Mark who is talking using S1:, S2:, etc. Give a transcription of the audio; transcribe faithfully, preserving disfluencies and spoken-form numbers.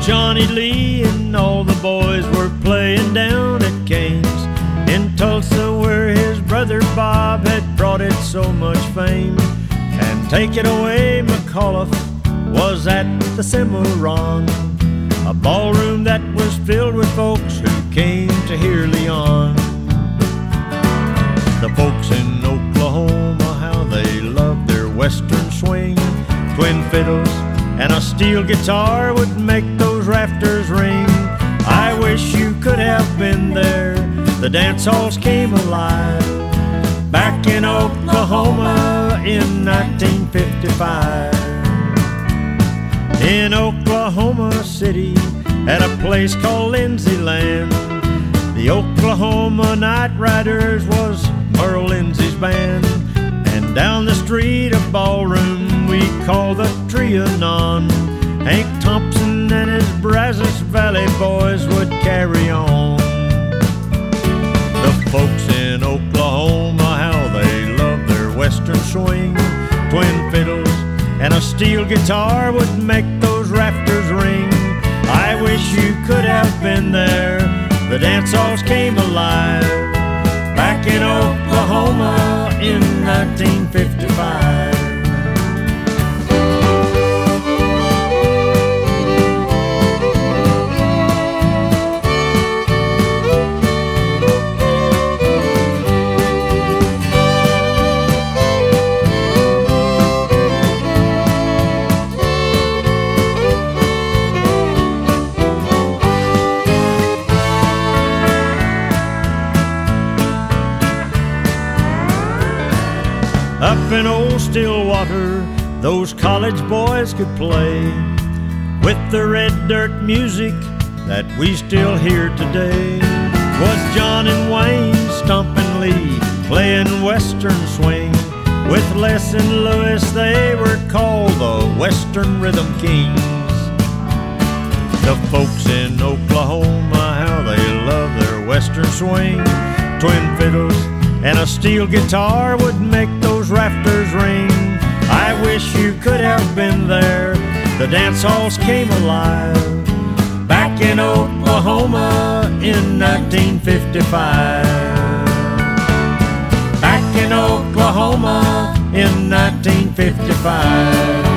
S1: Johnny Lee and all the boys were playing down at Cain's in Tulsa, where his brother Bob had brought it so much fame. And Take It Away, McAuliffe was at the Cimarron, a ballroom that was filled with folks who came to hear Leon. The folks in Oklahoma, how they loved their western swing. Twin fiddles and a steel guitar would make those rafters ring. I wish you could have been there. The dance halls came alive back in Oklahoma in nineteen fifty-five. In Oklahoma City, at a place called Lindsay Land, the Oklahoma Night Riders was Merle Lindsay's band. And down the street, a ballroom we call the Trianon, Hank Thompson and his Brazos Valley boys would carry on. The folks in Oklahoma, how they love their western swing. Twin fiddles and a steel guitar would make those rafters ring. I wish you could have been there. The dance halls came alive back in Oklahoma in nineteen fifty-five. Up in old Stillwater, those college boys could play with the red dirt music that we still hear today. Was John and Wayne stomping Lee, playing western swing. With Les and Lewis, they were called the Western Rhythm Kings. The folks in Oklahoma, how they love their western swing. Twin fiddles and a steel guitar would make those rafters ring. I wish you could have been there. The dance halls came alive back in Oklahoma in nineteen fifty-five. Back in Oklahoma in nineteen fifty-five.